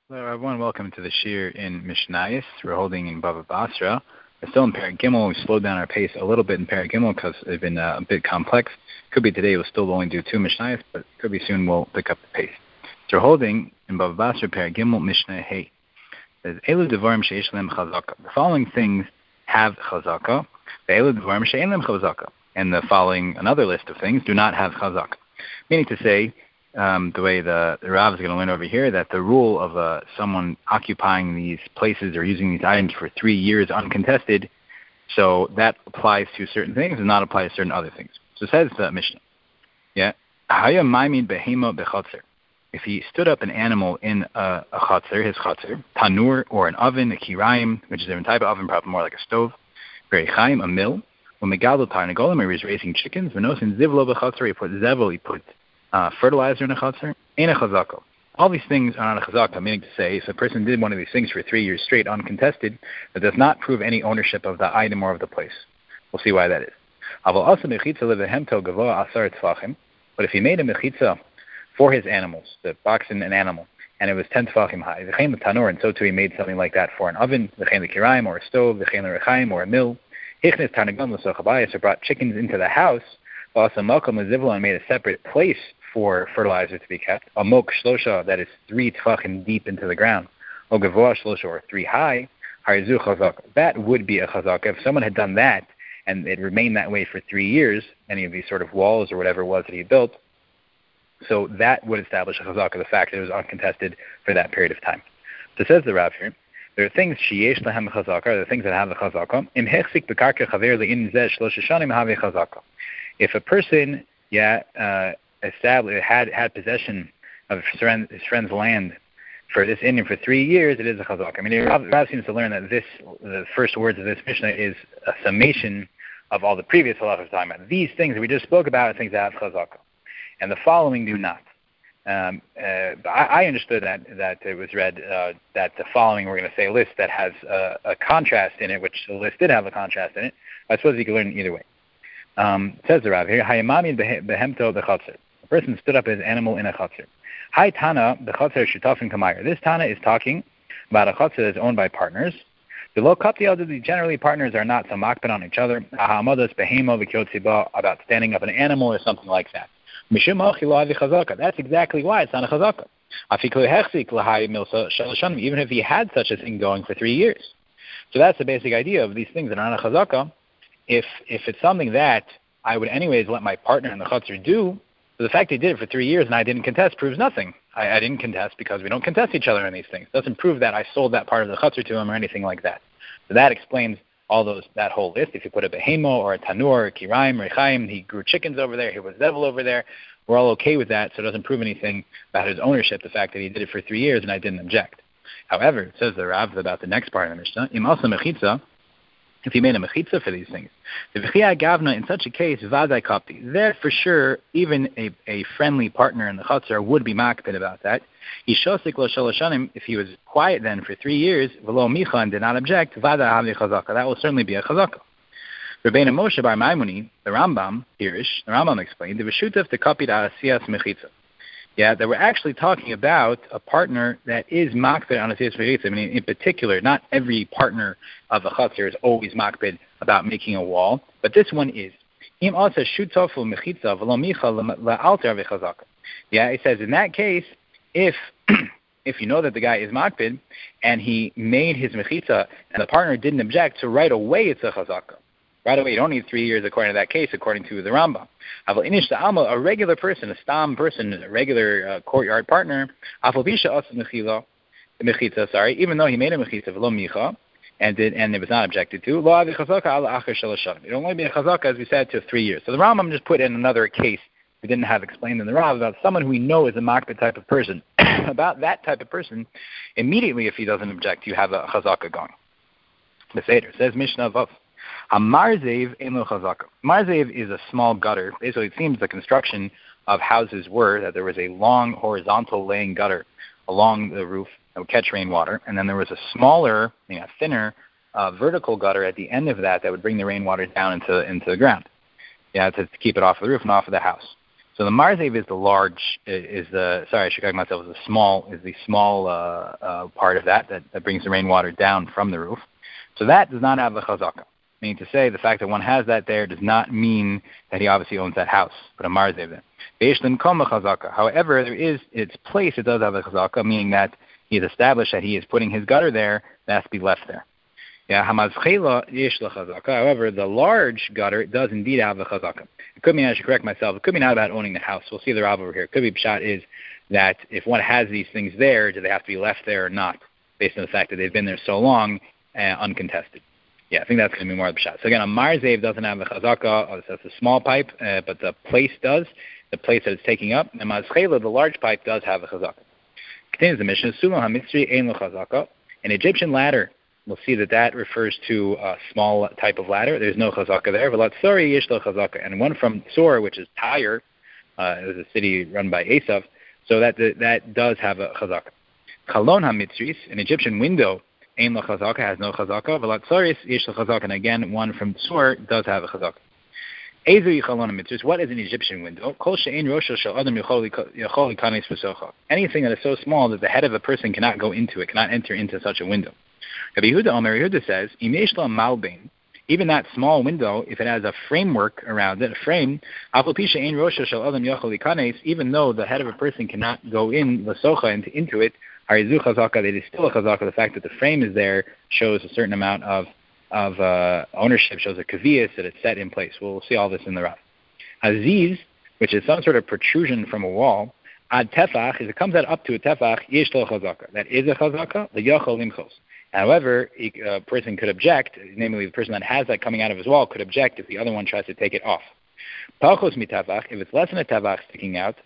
Hello, everyone. Welcome to the Shir in Mishnayos. We're holding in Bava Basra. We're still in Perek Gimel. We slowed down our pace a little bit in Perek Gimel because it's been a bit complex. Could be today we'll still only do 2 Mishnayos, but could be soon we'll pick up the pace. So we're holding in Bava Basra, Perek Gimel, Mishnah Hey. It says, Elu devarim sheish lehem chazaka. The following things have chazaka. Elu devarim she'en lehem chazaka. And the following, another list of things, do not have chazaka. Meaning to say, the way the Rav is going to learn over here, that the rule of someone occupying these places or using these items for 3 years uncontested, so that applies to certain things and not apply to certain other things. So it says the Mishnah, yeah, if he stood up an animal in a chatzir, his chatzir, tanur, or an oven, a kirayim, which is a different type of oven, probably more like a stove, a mill, umegadol tarnagolim, or he's raising chickens, v'nosin zivlo b'chatzir, he put zevel, he put fertilizer in a chatzir, ain't a chazaka. All these things are not a chazaka, meaning to say, if a person did one of these things for 3 years straight uncontested, that does not prove any ownership of the item or of the place. We'll see why that is. But if he made a mechitza for his animals, the boxing an animal, and it was 10 tefachim high, and so too he made something like that for an oven, or a stove, or a mill, so brought chickens into the house, and made a separate place for fertilizer to be kept, a mok shlosha, that is 3 tefachim deep into the ground, or gavoa shlosha, or 3 high, harizu chazaka. That would be a chazaka. If someone had done that, and it remained that way for 3 years, any of these sort of walls or whatever it was that he built, so that would establish a chazaka, the fact that it was uncontested for that period of time. So says the Rav here, there are things sheyesh lahem chazaka, there are things that have the chazaka. Im hechzik bekarka chaver le'in zeh shlosha shanim have chazaka. If a person, had possession of his friend's land for this Indian for 3 years, it is a chazaka. I mean, Rav seems to learn that the first words of this Mishnah is a summation of all the previous halachas talking about. These things that we just spoke about are things that have chazaka, and the following do not. I understood that it was read that the following, we're going to say a list that has a contrast in it, which the list did have a contrast in it. I suppose you could learn it either way. Says the Rav here, Hayamami behemto b'chatzir. A person stood up his animal in a chatzir. Hi Tana b'chatzir shutafin kamayir. This Tana is talking about a chatzir that is owned by partners. Below kapti, generally partners are not so makbid on each other. Ahamados behemo v'kyotziba, about standing up an animal or something like that. Mishum achila v'chazaka. That's exactly why it's not a chazaka. Afiklu hechzik l'hai milsa shalashanim, even if he had such a thing going for 3 years. So that's the basic idea of these things that are not a chazaka. If it's something that I would anyways let my partner in the chutzner do, so the fact he did it for 3 years and I didn't contest proves nothing. I didn't contest because we don't contest each other in these things. It doesn't prove that I sold that part of the chutzner to him or anything like that. So that explains that whole list. If you put a behemo or a tanur or a kirayim, rechaim, he grew chickens over there, he was devil over there, we're all okay with that, so it doesn't prove anything about his ownership, the fact that he did it for 3 years and I didn't object. However, it says the Rav about the next part of the Mishnah, im also mechitza, if he made a mechitza for these things. The v'chiyah gavna, in such a case, vadai kapti. There, for sure, even a friendly partner in the chatzar would be makpid about that. Yishosik lo shaloshanim, if he was quiet then for 3 years, v'lo micha, and did not object, vadai havli chazaka. That will certainly be a chazaka. Rabbeinu Moshe bar Maimoni, the Rambam explained, the v'shutaf to kapid asiyas mechitza. Yeah, that we're actually talking about a partner that is makbid on a siyas mechitza. I mean, in particular, not every partner of a chatzir is always makbid about making a wall, but this one is. Im also shutaf mechitza v'lo micha la'alter v'chazaka. Yeah, it says in that case, if you know that the guy is makbid and he made his mechitza and the partner didn't object, so right away it's a chazaka. Right away, you don't need 3 years according to that case, according to the Rambam. A regular person, a stam person, a regular courtyard partner, even though he made a mechitza, and it was not objected to, it only be a chazaka, as we said, to 3 years. So the Rambam just put in another case we didn't have explained in the Rav about someone who we know is a makbid type of person. About that type of person, immediately if he doesn't object, you have a chazaka going. The Seder says Mishnah Vav. A marzev eno chazaka. Marzev is a small gutter. Basically, it seems the construction of houses were that there was a long horizontal laying gutter along the roof that would catch rainwater, and then there was a smaller, thinner vertical gutter at the end of that would bring the rainwater down into the ground. Yeah, to keep it off the roof and off of the house. So the marzev is the large, I should correct myself, is the small part of that brings the rainwater down from the roof. So that does not have the chazaka. Meaning to say, the fact that one has that there does not mean that he obviously owns that house, but a marzev there. Be'eshlin koma chazaka. However, there is its place, it does have a chazaka, meaning that he has established that he is putting his gutter there, that has to be left there. Yeah, hamazchela yesh chazaka. However, the large gutter does indeed have a chazaka. It could mean, I should correct myself, it could be not about owning the house. We'll see the Rav over here. It could be pshat is that if one has these things there, do they have to be left there or not, based on the fact that they've been there so long, uncontested. Yeah, I think that's going to be more of the pshat. So again, a marzev doesn't have a chazaka, so it's a small pipe, but the place does, the place that it's taking up. And mazchela, the large pipe, does have a chazaka. Continues the mission, Sulam HaMitzri ein lo chazaka. An Egyptian ladder, we'll see that refers to a small type of ladder. There's no chazaka there. But Latzori yesh lo chazaka. And one from Tzor, which is Tyre, it was a city run by Esav, so that does have a chazaka. Chalon HaMitzris, an Egyptian window, ein lo chazaka, has no chazaka. But Latzoris yesh lo chazaka. And again, one from Tzor does have a chazaka. Ezu Chalon HaMitzris, what is an Egyptian window? Kol she'ein rosho shel adam yachol likanes v'socha. Anything that is so small that the head of a person cannot go into it, cannot enter into such a window. Rabbi Yehuda says, Im yesh lo malbein, even that small window, if it has a framework around it, a frame, afal pi she'ein rosho shel adam yachol likanes, even though the head of a person cannot go in v'socha into it, harizu chazaka, it is still a chazaka. The fact that the frame is there shows a certain amount of ownership, shows a kavias that it's set in place. We'll see all this in the Rav. Aziz, which is some sort of protrusion from a wall, ad tefach, if it comes out up to a tefach, yesh lo chazaka. That is a chazaka, the yachol limchos. However, a person could object, namely the person that has that coming out of his wall could object if the other one tries to take it off. Palchos mitavach, if it's less than a tavach sticking out,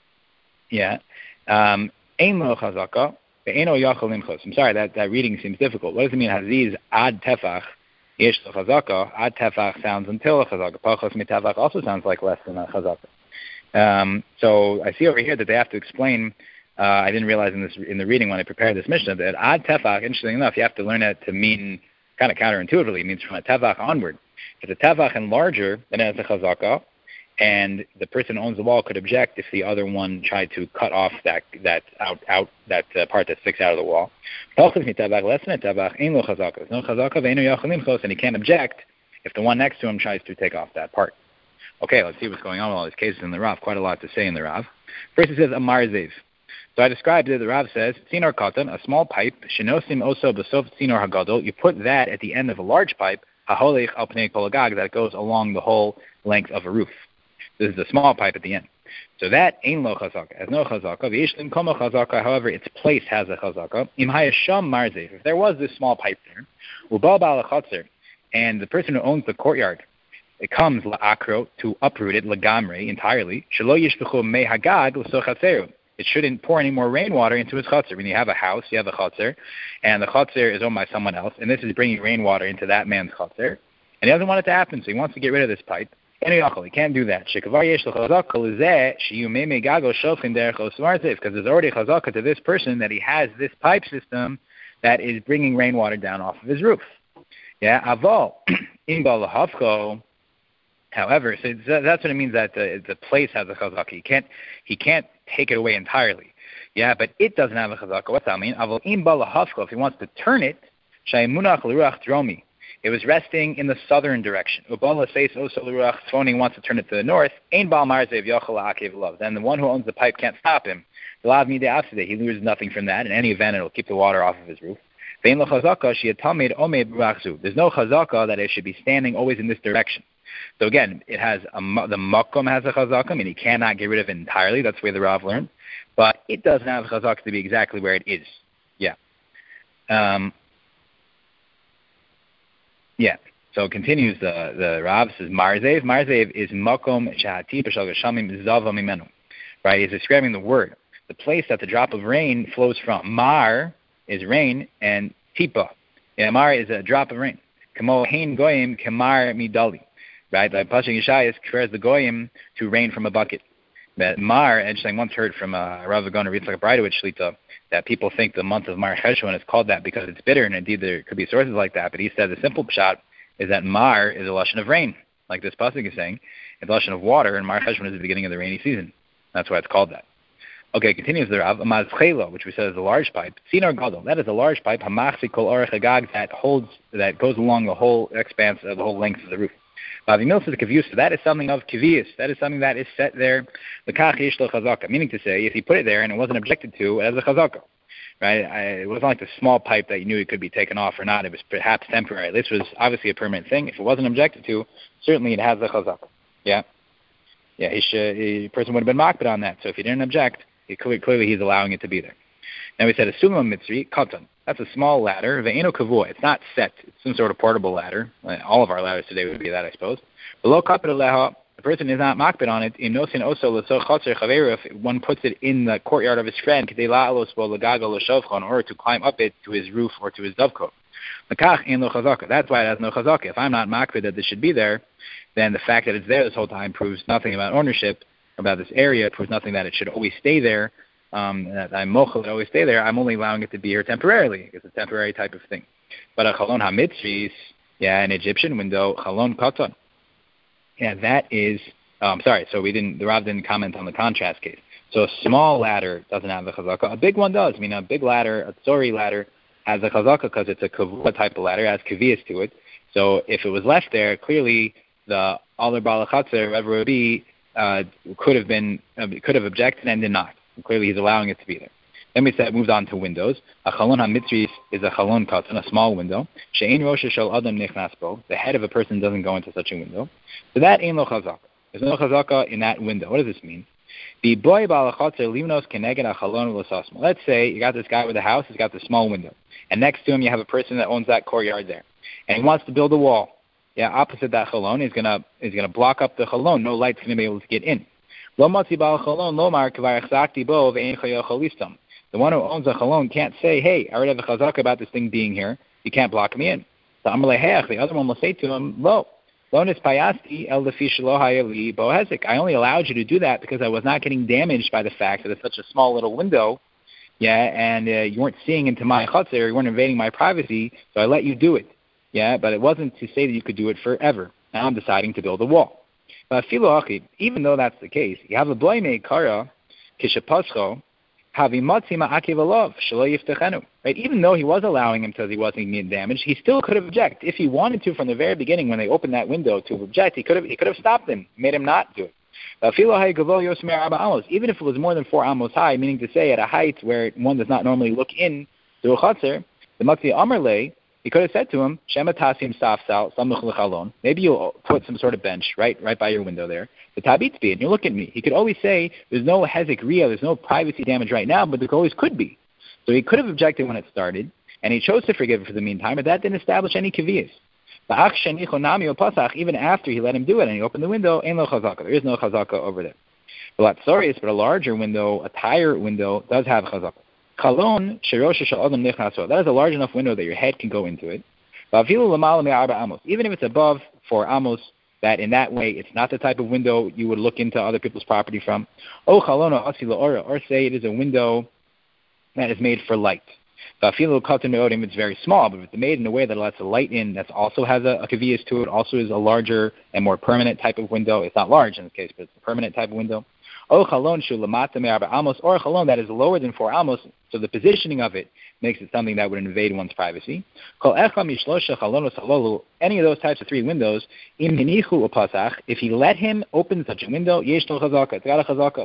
ein lo chazaka, I'm sorry, that reading seems difficult. What does it mean? Haziz ad tefach yesh lo chazaka. Ad tefach sounds until a chazaka. Palchos mitavach also sounds like less than a chazaka. So I see over here that they have to explain. I didn't realize in the reading when I prepared this Mishnah that ad tefach, interestingly enough, you have to learn it to mean kind of counterintuitively. It means from a tefach onward. If it's a tefach and larger, then it's a chazaka. And the person who owns the wall could object if the other one tried to cut off that part that sticks out of the wall. Less than a tavach, ein lo chazaka. There's no chazaka, ve'eino yachol limchos, and he can't object if the one next to him tries to take off that part. Okay, let's see what's going on with all these cases in the Rav. Quite a lot to say in the Rav. First it says a marzev. So I described it. The Rav says tzinor katan, a small pipe, shenosim oso b'sof tzinor hagadol. You put that at the end of a large pipe, haholech al pnei kol hagag, that goes along the whole length of a roof. This is a small pipe at the end. So that ein lo chazaka, has no chazaka. V'yishlim koma chazaka, however, its place has a chazaka. Im hayasham marzev, if there was this small pipe there, ubal ba'al chatzer, and the person who owns the courtyard, it comes la'akro, to uproot it, lagamre, entirely, shelo yishpechu mei hagag l'so chatzeru. It shouldn't pour any more rainwater into his chutzner. When you have a house, you have a chutzner, and the chutzner is owned by someone else, and this is bringing rainwater into that man's chutzner, and he doesn't want it to happen, so he wants to get rid of this pipe. He can't do that. Because there's already chazaka to this person that he has this pipe system that is bringing rainwater down off of his roof. Yeah, aval however, so that's what it means that the place has a chazaka. He can't take it away entirely. Yeah, but it doesn't have a chazaka. What's that mean? Aval if he wants to turn it, shaymunach l'ruach dromi. It was resting in the southern direction. Ubala says also l'ruach tzfoni wants to turn it to the north. Ein bal marzev yachol la'akev lav. Then the one who owns the pipe can't stop him. Lav midei afsidei. He loses nothing from that. In any event, it'll keep the water off of his roof. Vein lo chazaka she'atamed omed b'ruach. There's no chazaka that it should be standing always in this direction. So again, it has the makom has a chazaka, and he cannot get rid of it entirely. That's the way the Rav learned. But it doesn't have a chazaka to be exactly where it is. Yeah. So it continues the Rav says marzev. Marzev is makom shahati b'shal geshamim zava mimenu. Right? He's describing the word, the place that the drop of rain flows from. Mar is rain, and tipa. Mar is a drop of rain. Kamo hein goyim kemar midali. Right? By Pasuk Yeshayas compares the goyim to rain from a bucket. That Mar, and I once heard from Rav Agona Yitzchak Breidowitz Shlita that people think the month of Mar Cheshvan is called that because it's bitter, and indeed there could be sources like that. But he said the simple pshat is that Mar is a lashon of rain, like this pasuk is saying, it's a lashon of water, and Mar Cheshvan is the beginning of the rainy season. That's why it's called that. Okay, continues the Rav, Mazchelo, which we said is a large pipe. Sinar Gadol, that is a large pipe, Hamachzi Kol Orech Hagag, that goes along the whole expanse of the whole length of the roof. Vavimil says Kiviyus, that is something of Kiviyus, that is something that is set there, L'kach Yesh Lo Chazaka, meaning to say, if he put it there and it wasn't objected to, it has a Chazaka. Right? It wasn't like the small pipe that you knew it could be taken off or not. It was perhaps temporary. This was obviously a permanent thing. If it wasn't objected to, certainly it has a Chazaka. Yeah? Yeah, a person would have been mocked on that. So if he didn't object, clearly he's allowing it to be there. Now we said a Sulam Mitzri, Katan. That's a small ladder. Ve'eno Kavua. It's not set. It's some sort of portable ladder. All of our ladders today would be that, I suppose. Below Kapit Leha, the person is not makbid on it. In Nosin Oso L'so Chatzer Chaveru, if one puts it in the courtyard of his friend, K'dei La'alos Bo L'gago L'shovcha, in order to climb up it to his roof or to his dovecote. L'kach in Lo Chazaka. That's why it has no Chazaka. If I'm not makbid that this should be there, then the fact that it's there this whole time proves nothing about ownership, about this area. It proves nothing that it should always stay there. That I'm mochel, it always stay there. I'm only allowing it to be here temporarily. It's a temporary type of thing. But a chalon hamitzris, an Egyptian window, chalon katan. Yeah, that is. So the Rav didn't comment on the contrast case. So a small ladder doesn't have the chazaka. A big one does. I mean, a big ladder, a tsori ladder, has a chazaka because it's a kavua type of ladder, it has kaviyas to it. So if it was left there, clearly the Aller Balachatzer, whoever it would be, could have objected and did not. And clearly he's allowing it to be there. Then we moved on to windows. A chalon hamitzris is a chalon katan, a small window. She'ein rosh shel adam nichnas bo. The head of a person doesn't go into such a window. So that ain't lo chazaka. There's no chazaka in that window. What does this mean? The boy balachatzer limnos keneged a chalon l'sasmo. Let's say you got this guy with a house. He's got the small window, and next to him you have a person that owns that courtyard there, and he wants to build a wall. Yeah, opposite that chalon, he's gonna block up the chalon. No light's gonna be able to get in. Lo matzi bal chalon lomar kvar chzakti bo ve'ein chayil chalistam. The one who owns a chalon can't say, hey, I already have a chazaka about this thing being here. You can't block me in. The other one will say to him, lo nispayasti el lefi shelo hayali bo hezek. I only allowed you to do that because I was not getting damaged by the fact that it's such a small little window, and you weren't seeing into my chutzner, you weren't invading my privacy, so I let you do it. Yeah, but it wasn't to say that you could do it forever. Now I'm deciding to build a wall. But even though that's the case, you have a bloime kara kishapascho. Right? Even though he was allowing him because he wasn't getting damaged, he still could have objected. If he wanted to from the very beginning when they opened that window to object, he could have stopped him, made him not do it. Even if it was more than 4 amos high, meaning to say at a height where one does not normally look in to a chutzner, the Matzi Amarle, he could have said to him, Shema tasim safsal samuch lechalon. Maybe you'll put some sort of bench right by your window there. The tabitz and you look at me. He could always say, there's no hezek ria, there's no privacy damage right now, but there always could be. So he could have objected when it started, and he chose to forgive it for the meantime, but that didn't establish any kaviyas. Even after he let him do it and he opened the window, ain't no chazaka. There is no chazaka over there. But a larger window, a tire window, does have chazaka. Chalon, that is a large enough window that your head can go into it. Even if it's above 4 amos, that in that way it's not the type of window you would look into other people's property from. Or say it is a window that is made for light. It's very small, but if it's made in a way that lets the light in, that also has a kaviyas to it, also is a larger and more permanent type of window. It's not large in this case, but it's a permanent type of window. Or a chalon that is lower than 4 amos, so the positioning of it makes it something that would invade one's privacy. Any of those types of 3 windows, if he let him open such a window, it's got a chazaka.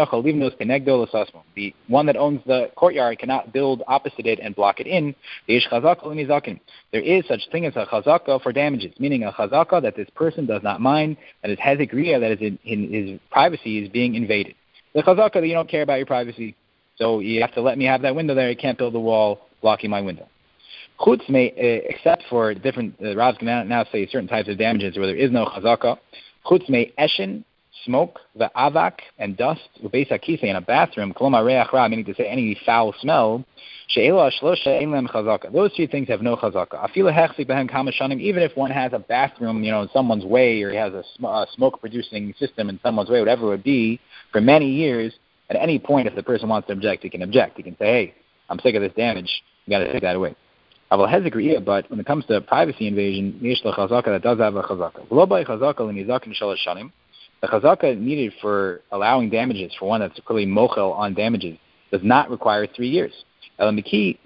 The one that owns the courtyard cannot build opposite it and block it in. There is such thing as a chazaka for damages, meaning a chazaka that this person does not mind, that his hezek ria, that is in his privacy is being invaded. The chazaka that you don't care about your privacy, so you have to let me have that window there. You can't build a wall blocking my window. Chutz may, except for different, Ravs can now say certain types of damages where there is no chazaka. Chutz may eshin, smoke, the avak, and dust, ubeis hakise, in a bathroom, koloma reach ra, meaning to say any foul smell, she'elo ashlosha ein lem chazaka. Those 3 things have no chazaka. Afila hechzik behem kama shanim, even if one has a bathroom, in someone's way, or he has a smoke-producing system in someone's way, whatever it would be, for many years, at any point, if the person wants to object, he can object. He can say, hey, I'm sick of this damage. You got to take that away. But when it comes to privacy invasion, that does have a chazaka. The chazaka needed for allowing damages, for one that's clearly mochel on damages, does not require 3 years. Once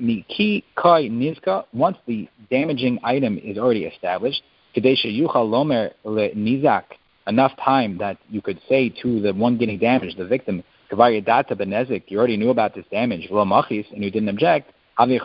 the damaging item is already established, enough time that you could say to the one getting damaged, the victim, you already knew about this damage, and you didn't object,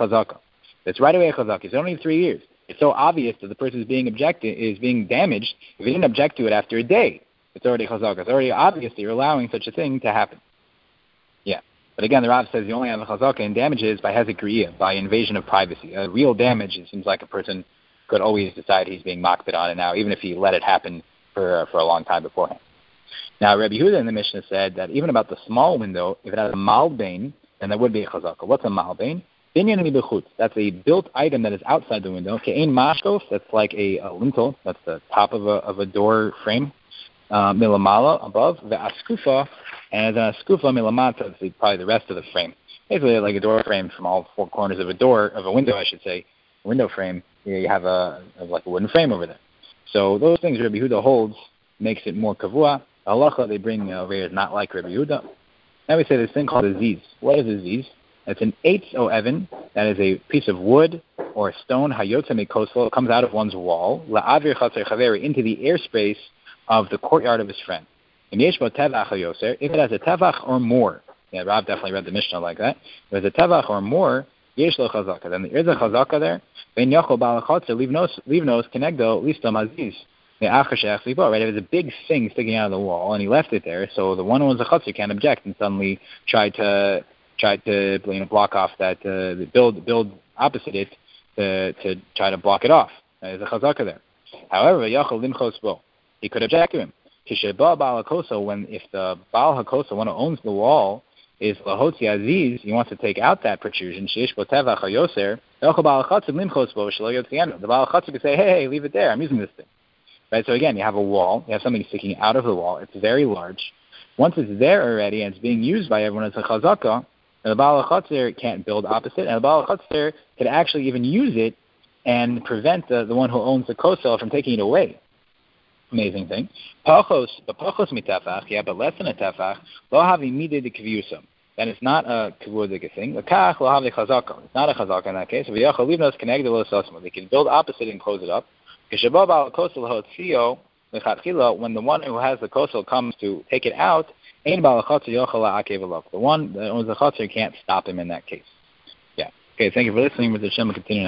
that's right away a chazaka. It's only 3 years. It's so obvious that the person is being damaged. If you didn't object to it after a day, it's already chazaka. It's already obvious that you're allowing such a thing to happen. Yeah. But again, the Rav says you only have a chazaka in damages by hezek re'iyah, by invasion of privacy. A real damage, it seems like a person could always decide he's being makpid on it now, even if he let it happen for a long time beforehand. Now, Rabbi Yehuda in the Mishnah said that even about the small window, if it has a malbein, then that would be a chazaka. What's a malbein? That's a built item that is outside the window. Ke'ein mashkof, that's like a lintel, that's the top of a door frame. Milamala, above, the askufa, and an askufa milamata, that's probably the rest of the frame. Basically, like a door frame from all four corners of a window, I should say, window frame. You have like a wooden frame over there. So those things Rabbi Yehuda holds makes it more kavua. Halacha they bring over here is not like Rabbi Yehuda. Now we say this thing called a ziz. What is a ziz? It's an eitz o evan, that is a piece of wood or a stone, hayotza mikosel, it comes out of one's wall, la'avir chatzer chaveri, into the airspace of the courtyard of his friend. And yeshbo tevach hayoser, if it has a tevach or more, yeah, Rav definitely read the Mishnah like that, if it's a tevach or more, yesh lo chazaka, then there is a chazaka there, ben yachol ba'al chatzer, leave nos kenegdo, listam aziz. Right? If it's a big thing sticking out of the wall, and he left it there, so the one who owns the chutzner can't object and suddenly tried to block off that build opposite it to try to block it off. There's a chazaka there. However, yachol limchos bo, he could object to him. Kisheba ba'al hakoso, if the ba'al hakoso, one who owns the wall, is lahotzi aziz, he wants to take out that protrusion. Sheish bo tevach hayoser, yachol ba'al chatzir limchos bo shelo yotzienu. The ba'al chatzir could say, hey, leave it there. I'm using this thing. Right, so again, you have a wall, you have something sticking out of the wall, it's very large. Once it's there already and it's being used by everyone as a chazaka, the Baal HaChatzir can't build opposite, and the Baal HaChatzir could actually even use it and prevent the one who owns the kosel from taking it away. Amazing thing. Pachos mitafach, yeah, but less than a tefach, lo havi midei de kiviyusam. Then it's not a kivudik thing. The kach lo havi chazaka. It's not a chazaka in that case. V'yachal livnos keneged lo sasma. They can build opposite and close it up. When the one who has the kosel comes to take it out, the one that owns the chatzir can't stop him in that case. Yeah. Okay, thank you for listening. With the Shem, continue.